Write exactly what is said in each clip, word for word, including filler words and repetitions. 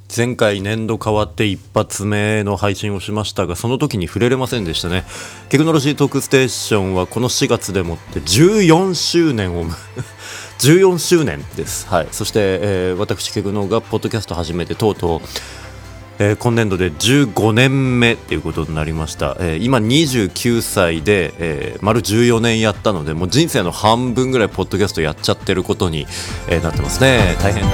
前回年度変わって一発目の配信をしましたが、その時に触れれませんでしたね。テクノロジートークステーションはこのしがつでもってじゅうよんしゅうねんをじゅうよんしゅうねんです、はい、そして、えー、私ケグノがポッドキャスト始めてとうとう、えー、今年度でじゅうごねんめっていうことになりました、えー、今にじゅうきゅうさいで、えー、丸じゅうよねんやったので、もう人生の半分ぐらいポッドキャストやっちゃってることに、えー、なってますね。大変だ。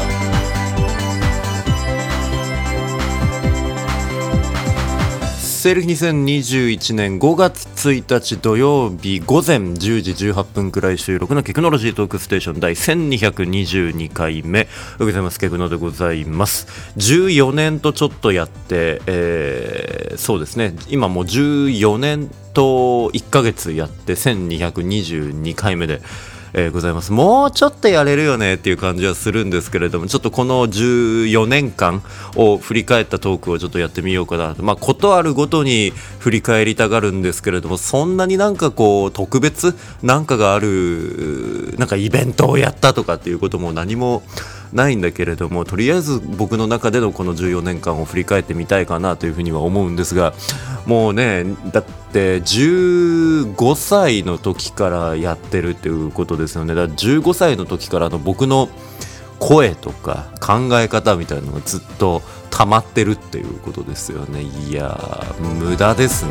西暦にせんにじゅういちねんごがつついたち土曜日午前じゅうじじゅうはっぷんくらい収録のテクノロジートークステーション第せんにひゃくにじゅうにかいめ、おはようございます。ケグノでございます。じゅうよねんとちょっとやって、えー、そうですね、今もうじゅうよねんといっかげつやってせんにひゃくにじゅうにかいめでえー、ございます。もうちょっとやれるよねっていう感じはするんですけれども、ちょっとこのじゅうよねんかんを振り返ったトークをちょっとやってみようかなと。まあことあるごとに振り返りたがるんですけれども、そんなになんかこう特別なんかがある、なんかイベントをやったとかっていうことも何もないんだけれども、とりあえず僕の中でのこのじゅうよねんかんを振り返ってみたいかなというふうには思うんですが、もうね、だってじゅうごさいの時からやってるっていうことですよね。だからじゅうごさいの時からの僕の声とか考え方みたいなのがずっと溜まってるっていうことですよね。いやー、無駄ですね。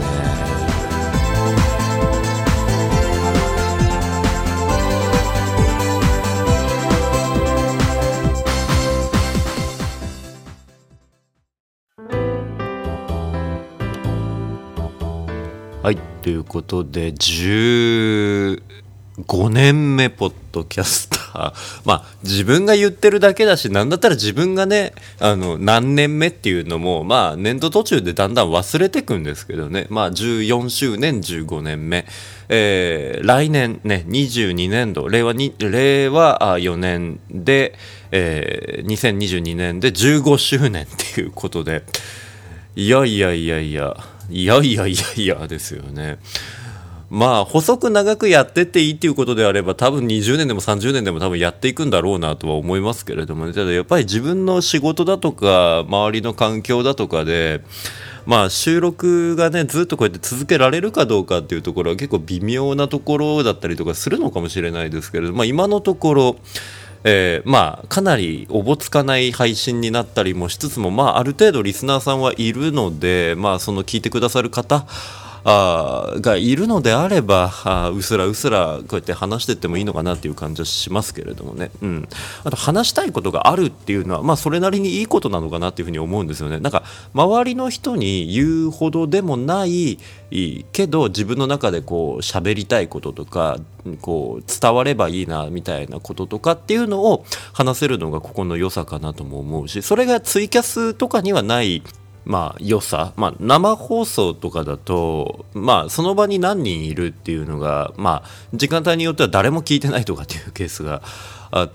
はい、ということでじゅうごねんめポッドキャスターまあ自分が言ってるだけだし、なんだったら自分がね、あの何年目っていうのもまあ年度途中でだんだん忘れてくんですけどね。まあじゅうよんしゅうねんじゅうごねんめ、えー、来年ねにじゅうにねんど令和に令和よねんで、えー、にせんにじゅうにねんでじゅうごしゅうねんっていうことで、いやいやいやいやいやいやいやいやですよね。まあ細く長くやってっていいっていうことであれば、多分にじゅうねんでもさんじゅうねんでも多分やっていくんだろうなとは思いますけれども、ね、ただやっぱり自分の仕事だとか周りの環境だとかで、まあ収録がねずっとこうやって続けられるかどうかっていうところは結構微妙なところだったりとかするのかもしれないですけれども、まあ、今のところえー、まあかなりおぼつかない配信になったりもしつつも、まあある程度リスナーさんはいるので、まあその聞いてくださる方あがいるのであれば、あうすらうすらこうやって話していってもいいのかなっていう感じはしますけれどもね、うん、あと話したいことがあるっていうのは、まあそれなりにいいことなのかなっていうふうに思うんですよね。なんか周りの人に言うほどでもないけど自分の中でこう喋りたいこととかこう伝わればいいなみたいなこととかっていうのを話せるのがここの良さかなとも思うし、それがツイキャスとかにはないまあ良さ、まあ、生放送とかだと、まあ、その場に何人いるっていうのが、まあ、時間帯によっては誰も聞いてないとかっていうケースがあって、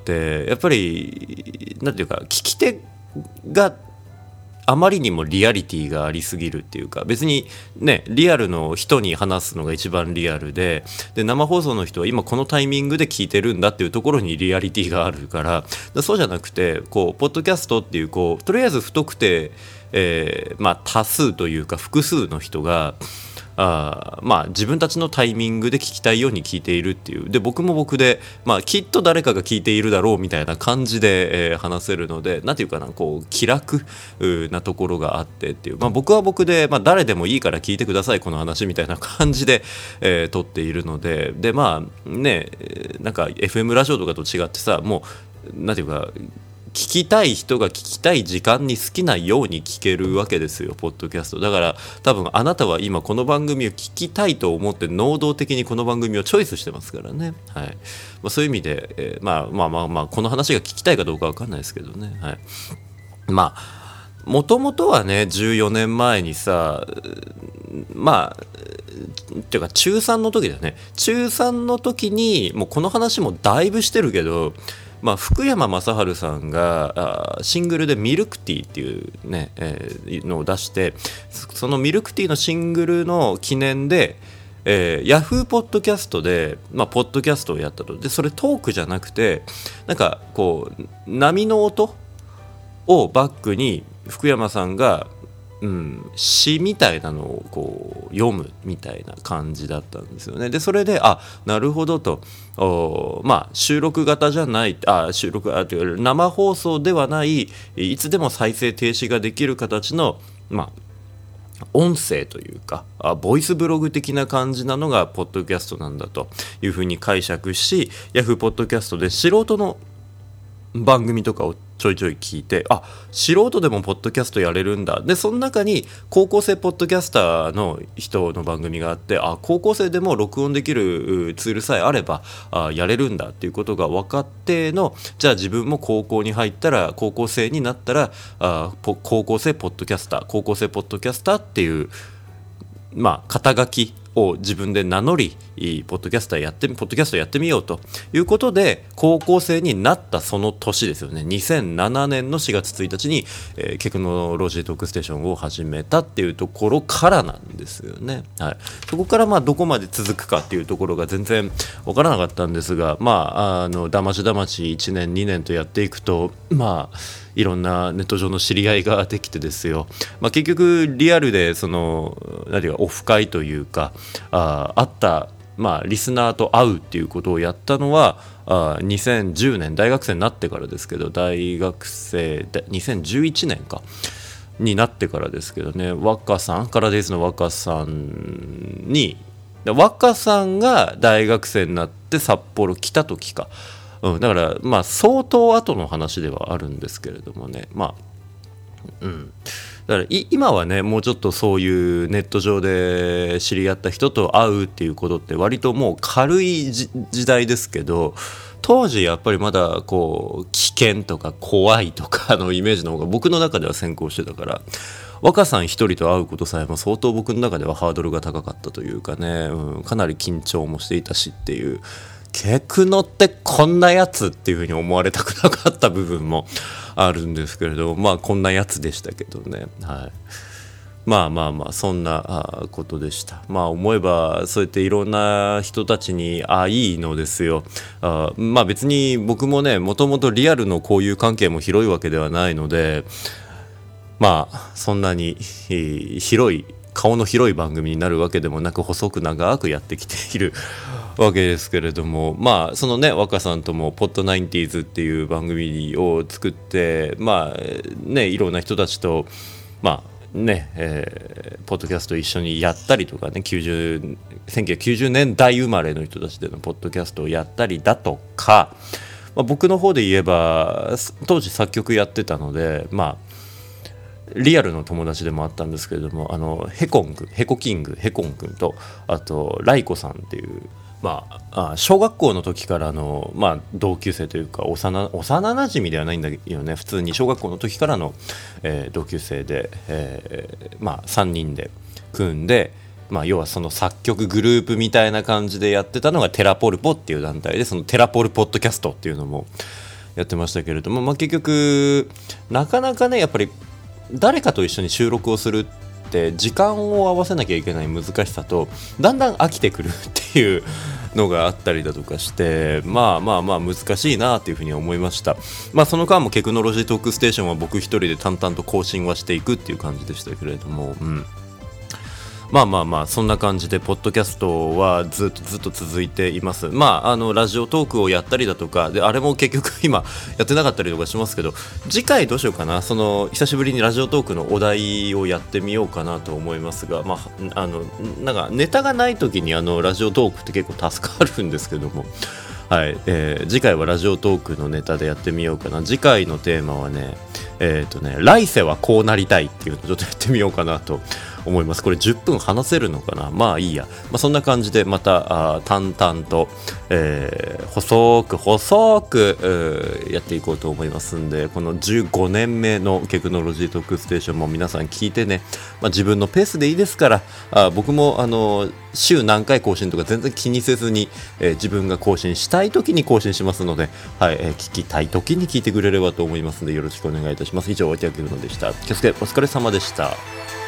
やっぱりなんていうか聞き手があまりにもリアリティがありすぎるっていうか、別にねリアルの人に話すのが一番リアルで、で生放送の人は今このタイミングで聞いてるんだっていうところにリアリティがあるから、そうじゃなくてこうポッドキャストっていうこうとりあえず太くて、えーまあ、多数というか複数の人があまあ自分たちのタイミングで聞きたいように聞いているっていう。で僕も僕で、まあ、きっと誰かが聞いているだろうみたいな感じで、えー、話せるので、なんていうかな、こう気楽なところがあってっていう、まあ、僕は僕で、まあ、誰でもいいから聞いてくださいこの話みたいな感じで、えー、撮っているので、でまあねなんか エフエム ラジオとかと違ってさ、もうなんていうか聞きたい人が聞きたい時間に好きなように聞けるわけですよ、ポッドキャストだから。多分あなたは今この番組を聞きたいと思って能動的にこの番組をチョイスしてますからね、はい。まあ、そういう意味で、えー、まあまあまあまあこの話が聞きたいかどうか分かんないですけどね、はい。まあもともとはねじゅうよねんまえにさ、まあっていうか中さんの時だね中さんの時にもうこの話もだいぶしてるけど、まあ、福山雅治さんがシングルでミルクティーっていう、ねえー、のを出して、そのミルクティーのシングルの記念で、えー、ヤフーポッドキャストで、まあ、ポッドキャストをやったと。でそれトークじゃなくてなんかこう波の音をバックに福山さんが、うん、詩みたいなのをこう読むみたいな感じだったんですよね。でそれであなるほどと、おまあ収録型じゃないあ収録あという生放送ではないいつでも再生停止ができる形のまあ音声というかあボイスブログ的な感じなのがポッドキャストなんだというふうに解釈し、ヤフーポッドキャストで素人の番組とかをちょいちょい聞いて、あ素人でもポッドキャストやれるんだ。でその中に高校生ポッドキャスターの人の番組があって、あ高校生でも録音できるツールさえあればあやれるんだっていうことが分かっての、じゃあ自分も高校に入ったら高校生になったらあ高校生ポッドキャスター高校生ポッドキャスターっていうまあ肩書きを自分で名乗りポッドキャスターやってポッドキャストやってみようということで高校生になったその年ですよね。にせんななねんのしがつついたちに、えー、テクノロジートークステーションを始めたっていうところからなんですよね、はい、そこからまあどこまで続くかっていうところが全然わからなかったんですが、まああのだましだましいちねんにねんとやっていくとまあいろんなネット上の知り合いができてですよ、まあ、結局リアルでその何ていうかオフ会というかああったまあ、リスナーと会うっていうことをやったのはあにせんじゅうねん大学生になってからですけど、大学生でにせんじゅういちねんかになってからですけどね、若さんからですの若さんに若さんが大学生になって札幌来た時か、うん、だからまあ相当後の話ではあるんですけれどもね、まあうんだから今はねもうちょっとそういうネット上で知り合った人と会うっていうことって割ともう軽い時代ですけど、当時やっぱりまだこう危険とか怖いとかのイメージの方が僕の中では先行してたから、若さん一人と会うことさえも相当僕の中ではハードルが高かったというかね、うん、かなり緊張もしていたしっていう、ケクノってこんなやつっていう風に思われたくなかった部分もあるんですけれど、まあこんなやつでしたけどね、はい、まあまあまあそんなことでした。まあ思えばそうやっていろんな人たちに会いのですよ。あまあ別に僕もねもともとリアルの交友関係も広いわけではないので、まあそんなに広い顔の広い番組になるわけでもなく、細く長くやってきているわけですけれども、まあそのね若さんともポッドナインティーズっていう番組を作って、まあねいろんな人たちとまあね、えー、ポッドキャスト一緒にやったりとかね、きゅうじゅうせんきゅうひゃくきゅうじゅうねんだい生まれの人たちでのポッドキャストをやったりだとか、まあ、僕の方で言えば当時作曲やってたので、まあリアルの友達でもあったんですけれども、あのヘコン君ヘコキングヘコン君とあとライコさんっていうまあ、あ小学校の時からの、まあ、同級生というか幼幼なじみではないんだけどね、普通に小学校の時からの、えー、同級生で、えーまあ、さんにんで組んで、まあ、要はその作曲グループみたいな感じでやってたのがテラポルポっていう団体で、そのテラポルポッドキャストっていうのもやってましたけれども、まあ、結局なかなかねやっぱり誰かと一緒に収録をするって時間を合わせなきゃいけない難しさと、だんだん飽きてくるっていうのがあったりだとかして、まあまあまあ難しいなというふうに思いました。まあその間もテクノロジートークステーションは僕一人で淡々と更新はしていくっていう感じでしたけれども、うん、まあまあまあそんな感じでポッドキャストはずっとずっと続いています。まああのラジオトークをやったりだとかで、あれも結局今やってなかったりとかしますけど、次回どうしようかな、その久しぶりにラジオトークのお題をやってみようかなと思いますが、まああのなんかネタがない時にあのラジオトークって結構助かるんですけども、はいえー、次回はラジオトークのネタでやってみようかな。次回のテーマはねえっとね来世はこうなりたいっていうのをちょっとやってみようかなと思います。これじゅっぷん話せるのかな、まあいいや、まあ、そんな感じでまたあ淡々と、えー、細く細く、えー、やっていこうと思いますんで、このじゅうごねんめのテクノロジートークステーションも皆さん聞いてね、まあ、自分のペースでいいですから、あ僕もあの週何回更新とか全然気にせずに、えー、自分が更新したい時に更新しますので、はいえー、聞きたい時に聞いてくれればと思いますのでよろしくお願いいたします。以上、お相手はケクノでした。気をつけお疲れ様でした。